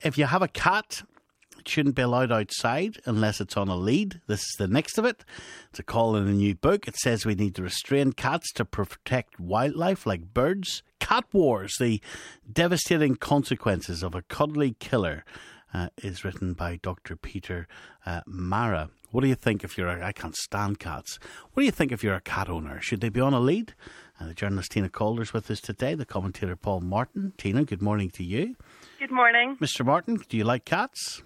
if you have a cat, it shouldn't be allowed outside unless it's on a lead. This is the next of it. It's a call in a new book. It says we need to restrain cats to protect wildlife like birds. Cat Wars, the devastating consequences of a cuddly killer, is written by Dr. Peter Mara. What do you think if you're I can't stand cats. What do you think if you're a cat owner? Should they be on a lead? The journalist Tina Calder's with us today, the commentator Paul Martin. Tina, good morning to you. Good morning. Mr. Martin, do you like cats?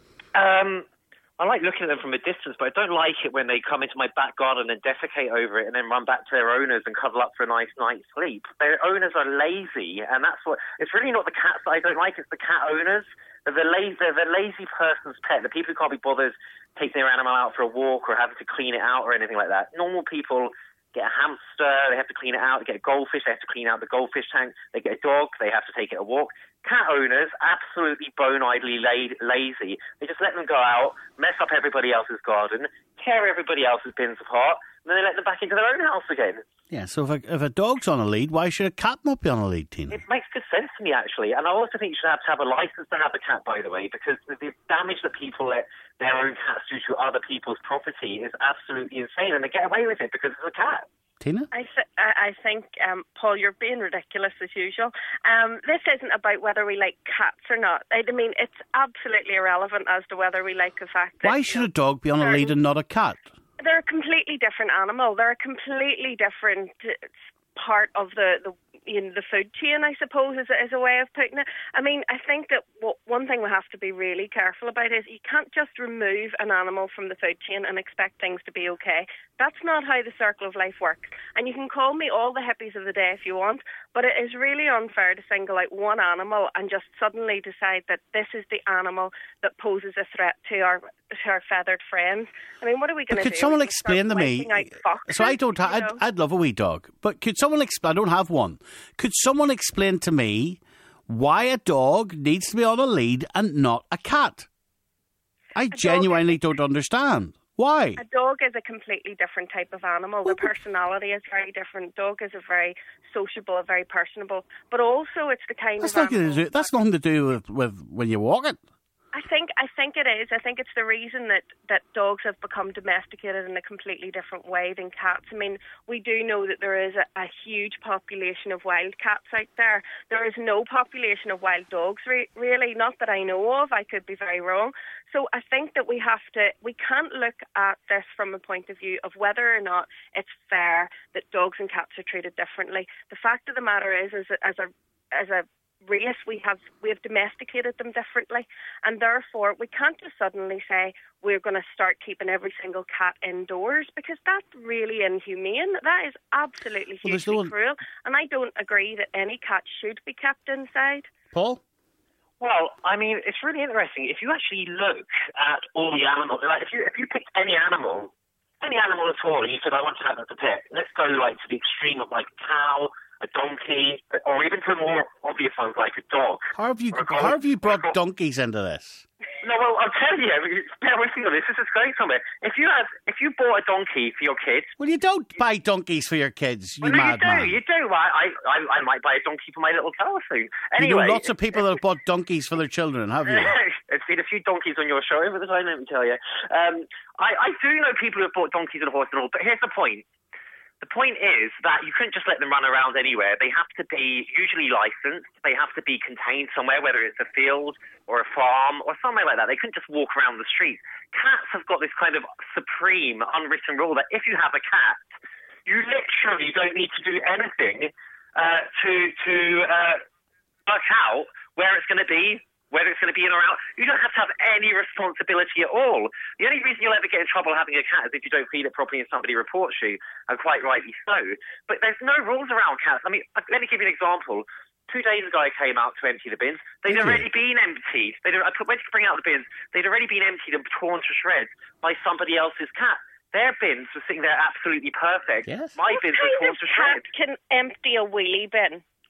I like looking at them from a distance, but I don't like it when they come into my back garden and defecate over it and then run back to their owners and cuddle up for a nice night's sleep. Their owners are lazy, and that's what... It's really not the cats that I don't like, it's the cat owners. They're the lazy person's pet, the people who can't be bothered taking their animal out for a walk or having to clean it out or anything like that. Normal people get a hamster, they have to clean it out. They get a goldfish, they have to clean out the goldfish tank. They get a dog, they have to take it a walk. Cat owners, absolutely bone-idly lazy. They just let them go out, mess up everybody else's garden, tear everybody else's bins apart, and then they let them back into their own house again. Yeah, so if a dog's on a lead, why should a cat not be on a lead, Tina? It makes good sense to me, actually. And I also think you should have to have a license to have a cat, by the way, because the damage that people let their own cats do to other people's property is absolutely insane, and they get away with it because it's a cat. Tina? I think, Paul, you're being ridiculous as usual. This isn't about whether we like cats or not. I mean, it's absolutely irrelevant as to whether we like the fact that... Why should a dog be on a lead and not a cat? They're a completely different animal. They're a completely different part of the food chain, I suppose, is a way of putting it. I mean, I think that one thing we have to be really careful about is you can't just remove an animal from the food chain and expect things to be okay. That's not how the circle of life works. And you can call me all the hippies of the day if you want, but it is really unfair to single out one animal and just suddenly decide that this is the animal that poses a threat to our feathered friends. I mean, what are we going to do? Could someone explain to me? Foxes, So I'd love a wee dog, but could someone explain? I don't have one. Could someone explain to me why a dog needs to be on a lead and not a cat? I genuinely don't understand. Why? A dog is a completely different type of animal. Their personality is very different. Dog is a very sociable, very personable, but also it's the kind of animal... That's nothing to do with when you walk it. I think it is. I think it's the reason that dogs have become domesticated in a completely different way than cats. I mean, we do know that there is a huge population of wild cats out there. There is no population of wild dogs, really, not that I know of. I could be very wrong. So I think that we can't look at this from a point of view of whether or not it's fair that dogs and cats are treated differently. The fact of the matter is as a race, we have domesticated them differently, and therefore we can't just suddenly say we're going to start keeping every single cat indoors, because that's really inhumane. That is absolutely hugely cruel, and I don't agree that any cat should be kept inside. Paul? Well, I mean, it's really interesting. If you actually look at all the animals, like if you picked any animal at all, and you said, I want to have it as a pet, let's go like to the extreme of like a cow, a donkey, or even to more obvious ones like a dog. How have you brought donkeys into this? No, well, I'll tell you. Bear with me on this. This is going somewhere. If you bought a donkey for your kids... Well, you don't buy donkeys for your kids, you madman. You do. I might buy a donkey for my little cow soon. Anyway, you know lots of people that have bought donkeys for their children, have you? I've seen a few donkeys on your show over the time, let me tell you. I do know people who have bought donkeys and horses and all, but here's the point. The point is that you couldn't just let them run around anywhere. They have to be usually licensed. They have to be contained somewhere, whether it's a field or a farm or somewhere like that. They couldn't just walk around the street. Cats have got this kind of supreme unwritten rule that if you have a cat, you literally don't need to do anything to work out where it's going to be, whether it's going to be in or out. You don't have to have any responsibility at all. The only reason you'll ever get in trouble having a cat is if you don't feed it properly and somebody reports you, and quite rightly so. But there's no rules around cats. I mean, let me give you an example. 2 days ago, I came out to empty the bins. They'd already been emptied. I went to bring out the bins. They'd already been emptied and torn to shreds by somebody else's cat. Their bins were sitting there absolutely perfect. Yes. My bins were torn to shreds. What kind of cat can empty a wheelie bin?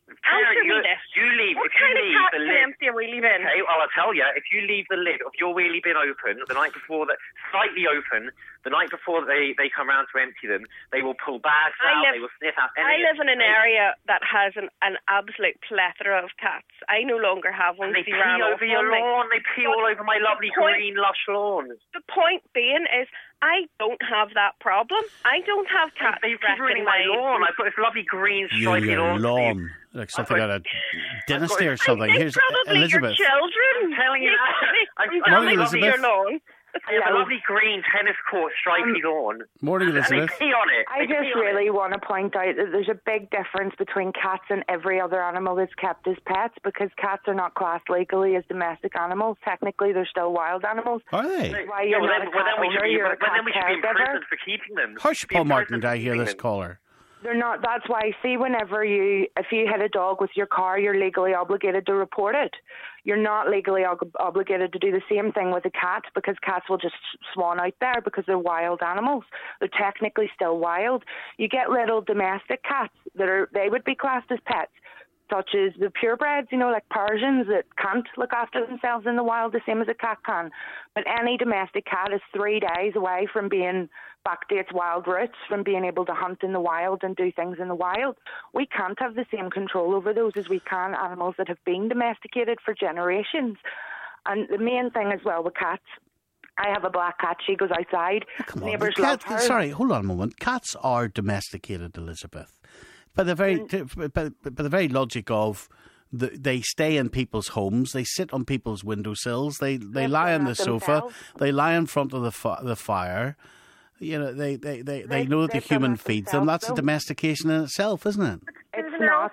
Answer me this. What kind of cat can empty a wheelie bin? Okay, well, I'll tell you. If you leave the lid of your wheelie bin open the night before, slightly open, the night before they come round to empty them, they will pull bags out, they will sniff out anything. I live in an area that has an absolute plethora of cats. I no longer have one. And they pee over your lawn. They pee all over my lovely green, lush lawn. The point being is, I don't have that problem. I don't have cats. They keep ruining my lawn. I've got this lovely green stripy lawn. Like something out of dynasty or something. Here's probably Elizabeth. Your children. I'm telling you that. Morning, Elizabeth. Your lawn. I have a lovely green tennis court stripy lawn. Morning, Elizabeth. And they pee on it. I just really want to point out that there's a big difference between cats and every other animal that's kept as pets, because cats are not classed legally as domestic animals. Technically, they're still wild animals. Are they? Why you're not a cat owner, you're a cat then we should be in caregiver. prison for keeping them. Hush, Paul Martin, I hear this caller. They're not. That's why, see, if you hit a dog with your car, you're legally obligated to report it. You're not legally obligated to do the same thing with a cat, because cats will just swan out there because they're wild animals. They're technically still wild. You get little domestic cats they would be classed as pets, such as the purebreds, like Persians that can't look after themselves in the wild the same as a cat can. But any domestic cat is 3 days away from being back to its wild roots, from being able to hunt in the wild and do things in the wild. We can't have the same control over those as we can animals that have been domesticated for generations. And the main thing as well with cats, I have a black cat. She goes outside. Neighbours love her. Sorry, hold on a moment. Cats are domesticated, Elizabeth. By the very logic of they stay in people's homes, they sit on people's windowsills, they lie on the sofa, they lie in front of the fire. They know that the human feeds them. That's a domestication in itself, isn't it? It's not.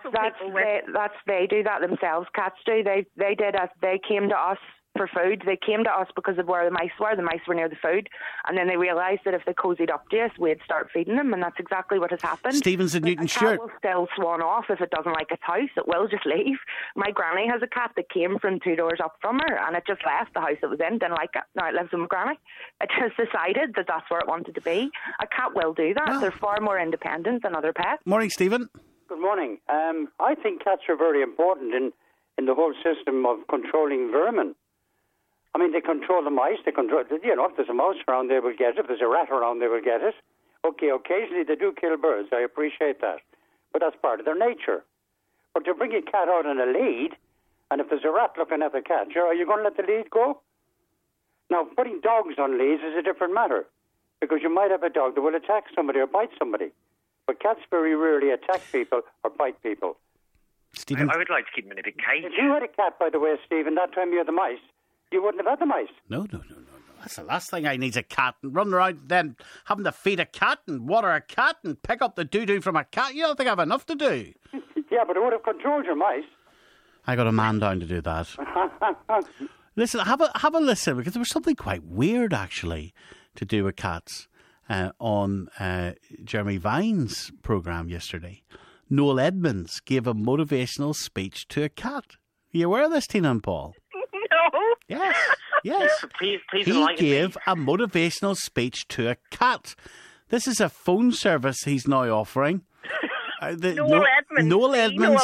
They do that themselves. Cats do. They came to us for food. They came to us because of where the mice were. The mice were near the food, and then they realised that if they cozied up to us, we'd start feeding them, and that's exactly what has happened. Stevens and Newton Stewart. A cat will still swan off if it doesn't like its house. It will just leave. My granny has a cat that came from 2 doors up from her, and it just left the house it was in, didn't like it. Now it lives with my granny. It just decided that that's where it wanted to be. A cat will do that. Well, they're far more independent than other pets. Morning, Stephen. Good morning. I think cats are very important in the whole system of controlling vermin. I mean, they control the mice. They control, if there's a mouse around, they will get it. If there's a rat around, they will get it. Okay, occasionally they do kill birds. I appreciate that. But that's part of their nature. But to bring a cat out on a lead, and if there's a rat looking at the cat, are you going to let the lead go? Now, putting dogs on leads is a different matter, because you might have a dog that will attack somebody or bite somebody. But cats very rarely attack people or bite people. Stephen? I would like to keep them in a big cage. If you had a cat, by the way, Stephen, that time you had the mice, you wouldn't have had the mice. No. That's the last thing I need is a cat, and run around then having to feed a cat and water a cat and pick up the doo-doo from a cat. You don't think I have enough to do? Yeah, but it would have controlled your mice. I got a man down to do that. Listen, have a listen, because there was something quite weird, actually, to do with cats on Jeremy Vine's programme yesterday. Noel Edmonds gave a motivational speech to a cat. Are you aware of this, Tina and Paul? No. Yes. Please he gave a motivational speech to a cat. This is a phone service he's now offering. Noel Edmonds.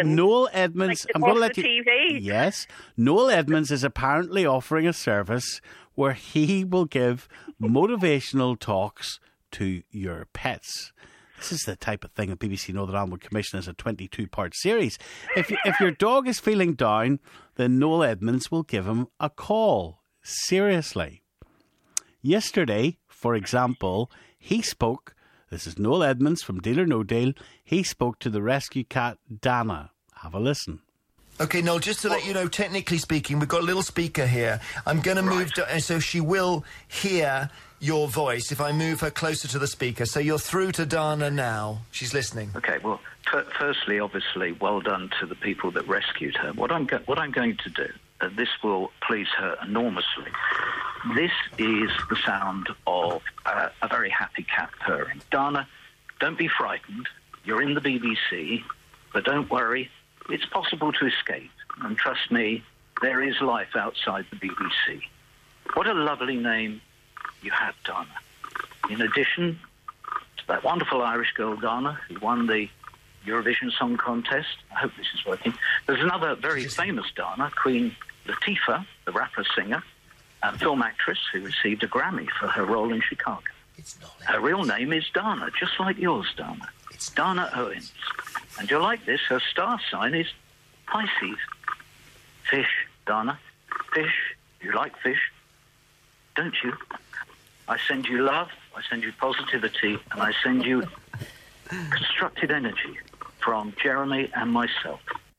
Like I'm going to let the you. TV. Yes, Noel Edmonds is apparently offering a service where he will give motivational talks to your pets. This is the type of thing that BBC Northern Ireland would commission as a 22-part series. If your dog is feeling down, then Noel Edmonds will give him a call. Seriously. Yesterday, for example, he spoke. This is Noel Edmonds from Deal or No Deal. He spoke to the rescue cat, Dana. Have a listen. Okay, Noel, just to let you know, technically speaking, we've got a little speaker here. I'm going to move, so she will hear your voice if I move her closer to the speaker. So you're through to Dana now. She's listening. Okay, well, firstly, obviously, well done to the people that rescued her. What I'm going to do, this will please her enormously. This is the sound of a very happy cat purring. Dana, don't be frightened. You're in the BBC, but don't worry. It's possible to escape. And trust me, there is life outside the BBC. What a lovely name you have, Dana. In addition to that wonderful Irish girl, Dana, who won the Eurovision Song Contest. I hope this is working. There's another very famous Dana, Queen Latifah, the rapper-singer, and film actress who received a Grammy for her role in Chicago. Her real name is Dana, just like yours, Dana. It's Dana Owens. And you'll like this, her star sign is Pisces. Fish, Dana. Fish. You like fish, don't you? I send you love, I send you positivity, and I send you constructive energy from Jeremy and myself.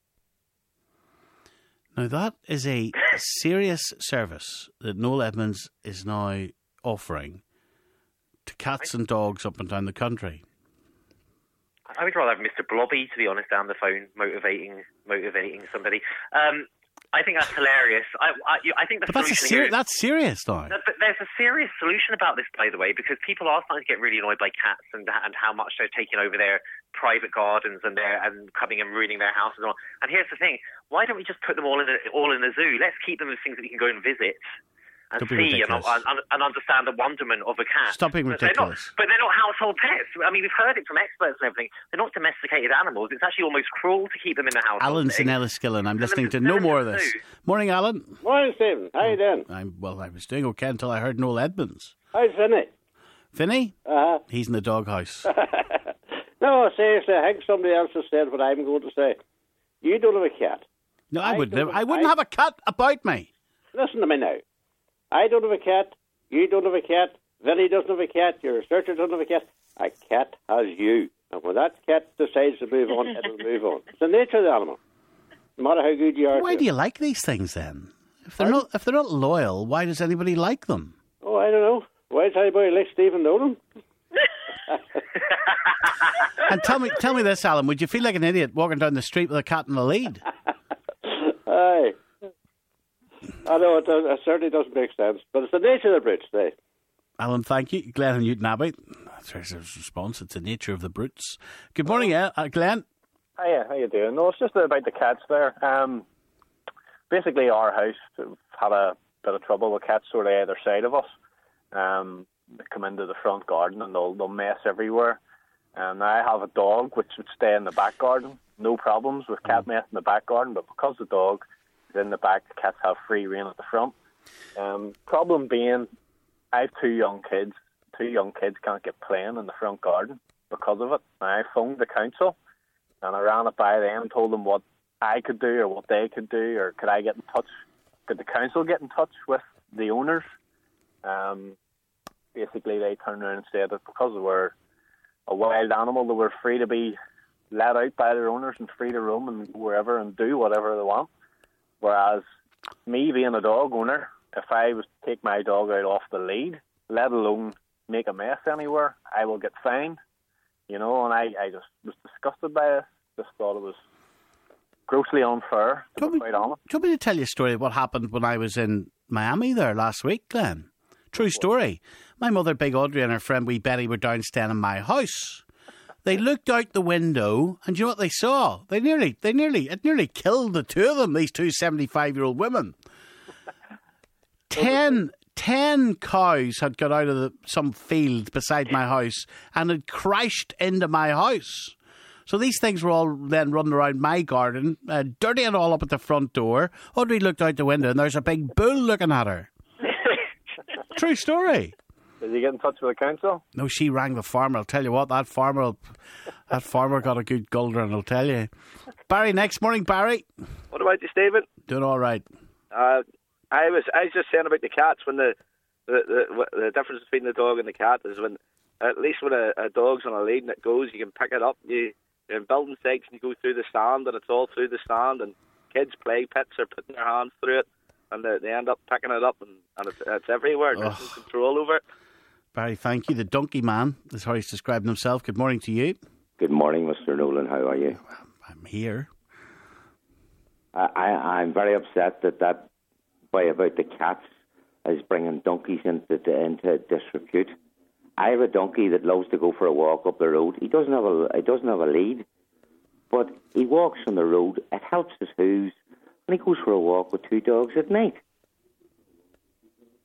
Now, that is a serious service that Noel Edmonds is now offering to cats and dogs up and down the country. I would rather have Mr. Blobby, to be honest, down the phone motivating somebody. I think that's hilarious. I think the solution that's serious, though. But there's a serious solution about this, by the way, because people are starting to get really annoyed by cats and how much they're taking over their private gardens and coming and ruining their houses and all. And here's the thing: why don't we just put them all in a zoo? Let's keep them as things that we can go and visit and see and understand the wonderment of a cat. Stop being ridiculous. But they're not household pets. I mean, we've heard it from experts and everything. They're not domesticated animals. It's actually almost cruel to keep them in the house. Alan's in Enniskillen. I'm listening to no more of this. Morning, Alan. Morning, Stephen. How you doing? I was doing okay until I heard Noel Edmonds. How's Finny? Finny? He's in the doghouse. No, seriously, I think somebody else has said what I'm going to say. You don't have a cat. No, I wouldn't have a cat about me. Listen to me now. I don't have a cat. You don't have a cat. Vinny doesn't have a cat. Your researcher doesn't have a cat. A cat has you. And when that cat decides to move on, it'll move on. It's the nature of the animal. No matter how good you are. Why do you like these things then? If they're not loyal, why does anybody like them? Oh, I don't know. Why does anybody like Stephen Nolan? And tell me this, Alan. Would you feel like an idiot walking down the street with a cat in the lead? Aye. I know, it certainly doesn't make sense, but it's the nature of the brutes, eh? Alan, thank you. Glenn and Newton Abbey. That's his response. It's the nature of the brutes. Good morning, Glenn. Hiya, how you doing? No, it's just about the cats there. Basically, our house had a bit of trouble with cats sort of either side of us. They come into the front garden and they'll mess everywhere. And I have a dog which would stay in the back garden. No problems with cat mess in the back garden, but because the dog is in the back, the cats have free rein at the front. Problem being, I have two young kids. Two young kids can't get playing in the front garden because of it. And I phoned the council and I ran it by them and told them what I could do or what they could do, or could I get in touch? Could the council get in touch with the owners? Basically, they turned around and said that because they were a wild animal, they were free to be let out by their owners and free to roam and go wherever and do whatever they want. Whereas me being a dog owner, if I was to take my dog out off the lead, let alone make a mess anywhere, I will get fined. You know, and I just was disgusted by it. Just thought it was grossly unfair, to be quite honest. Do you want me to tell you a story of what happened when I was in Miami there last week, Glenn? True story. My mother, Big Audrey, and her friend Wee Betty were down staying in my house. They looked out the window, and do you know what they saw? It nearly killed the two of them, these two 75-year-old women. 10 cows had got out of some field beside my house and had crashed into my house. So these things were all then running around my garden, dirty and all up at the front door. Audrey looked out the window and there's a big bull looking at her. True story. Did you get in touch with the council? No, she rang the farmer. I'll tell you what, that farmer got a good gulder, and I'll tell you. Barry, next morning, Barry. What about you, Stephen? Doing all right. I was just saying about the cats, when the difference between the dog and the cat is when, at least when a dog's on a lead and it goes, you can pick it up. You're in building sites and you go through the sand and it's all through the sand, and kids' play pits are putting their hands through it and they end up picking it up and it's everywhere. There's no control over it. Barry, thank you. The donkey man is how he's describing himself. Good morning to you. Good morning, Mr. Nolan. How are you? I'm here. I'm very upset that boy about the cats is bringing donkeys into disrepute. I have a donkey that loves to go for a walk up the road. He doesn't have a lead, but he walks on the road. It helps his hooves, and he goes for a walk with two dogs at night.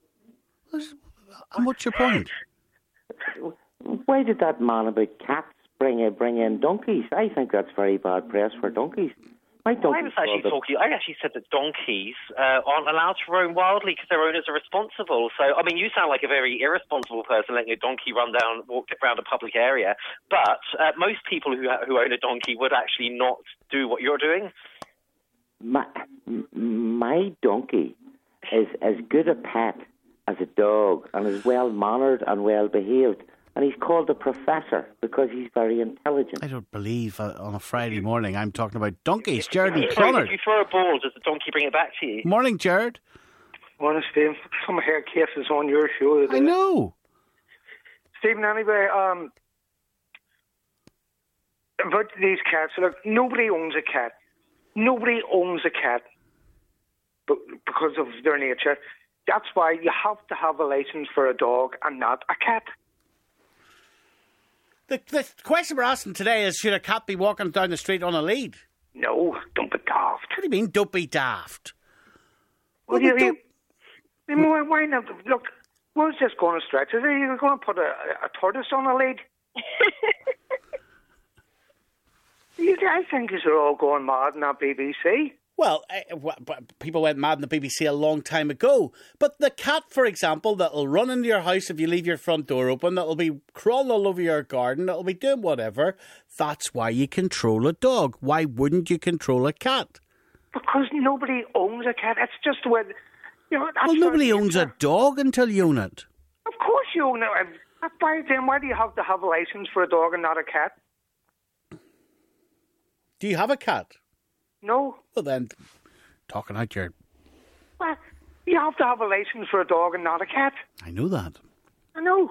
And what's your point? Why did that man about cats bring in donkeys. I think that's very bad press for donkeys. My donkey's I actually said that donkeys aren't allowed to roam wildly because their owners are responsible. So, I mean, you sound like a very irresponsible person letting a donkey walk around a public area. But most people who own a donkey would actually not do what you're doing. My donkey is as good a pet as a dog and is well-mannered and well-behaved. And he's called a professor because he's very intelligent. I don't believe on a Friday morning I'm talking about donkeys. Jared and If Clonard. you throw a ball, does the donkey bring it back to you? Morning, Jared. Morning, Stephen. Some hair cases on your show today. I know. Stephen, anyway, about these cats, look, nobody owns a cat. Nobody owns a cat because of their nature. That's why you have to have a license for a dog and not a cat. The question we're asking today is, should a cat be walking down the street on a lead? No, don't be daft. What do you mean, don't be daft? Why not? Look, where's this going to stretch? Is you going to put a tortoise on a lead? I think you're all going mad in that BBC. Well, people went mad in the BBC a long time ago. But the cat, for example, that'll run into your house if you leave your front door open, that'll be crawling all over your garden, that'll be doing whatever, that's why you control a dog. Why wouldn't you control a cat? Because nobody owns a cat. It's just the way... Well, nobody owns a dog until you own it. Of course you own it. Why do you have to have a license for a dog and not a cat? Do you have a cat? No. Well then, talking out your... Well, you have to have a license for a dog and not a cat. I know that. I know.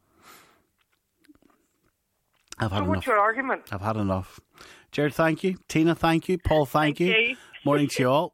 I've had enough. What's your argument? I've had enough. Jared, thank you. Tina, thank you. Paul, thank you. Morning to you all.